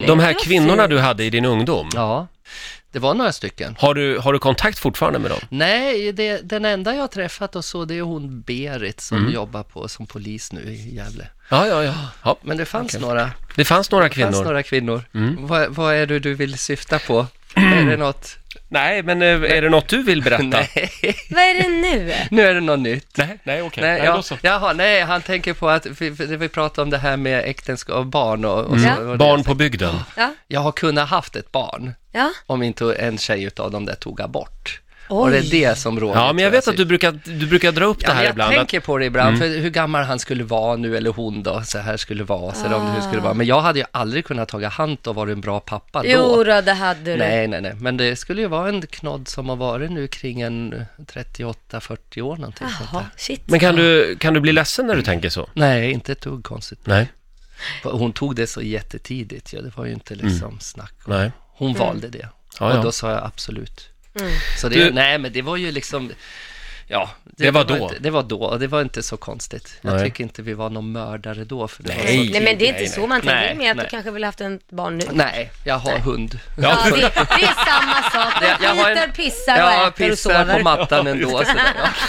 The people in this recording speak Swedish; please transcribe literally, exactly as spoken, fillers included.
De här kvinnorna du hade i din ungdom? Ja, det var några stycken. Har du, har du kontakt fortfarande med dem? Nej, det, den enda jag har träffat och så, det är hon Berit som Mm. jobbar på som polis nu i Gävle. Ja, ja, ja. ja. Men det fanns Okej. några, Det fanns några det kvinnor. fanns några kvinnor. Mm. Vad, vad är det du vill syfta på? Är det något? Nej, men eh, är det något du vill berätta? Nej, Vad är det nu? nu är det något nytt. nej, nej okej. Nej, Nej, ja, då så. jaha, nej, han tänker på att vi, vi vi pratar om det här med äktenskap och barn och, och Ja. så. Och det- Barn på bygden. Ja, Jag har kunnat haft ett barn ja. om inte en tjej utav dem där tog abort. Oj. Och det är det som råder. Ja, men jag vet att du brukar, du brukar dra upp Ja, det men här jag ibland. tänker på det ibland, Mm. för hur gammal han skulle vara nu, eller hon då, så här skulle vara, så Ah. ah. hur skulle vara. Men jag hade ju aldrig kunnat ta hand och vara en bra pappa då. Jo då, det hade du. Nej, nej, nej, men det skulle ju vara en knodd som har varit nu kring en trettioåtta fyrtio år någonting sånt Jaha, där. shit. Men kan du, kan du bli ledsen när du tänker så? Nej, inte ett dugg konstigt. Nej. Hon tog det så jättetidigt, ja, det var ju inte liksom snack. Nej. Hon valde det. Ja, ja. Och då sa jag absolut. Mm. Så det, Du- nej, men det var ju liksom, ja. Det var då. Inte, det var då, och det var inte så konstigt. Jag Nej. tycker inte vi var någon mördare då. För det Nej. var så Nej, men det är Nej, inte nej. så man tänker. Nej, med att nej. du kanske vill haft en barn nu. Nej, jag har hund. Ja, det, det är samma sak. Jag- jag har en- Skiter, pissar och Jag äter och pissar sover. på mattan ändå. Så där, ja.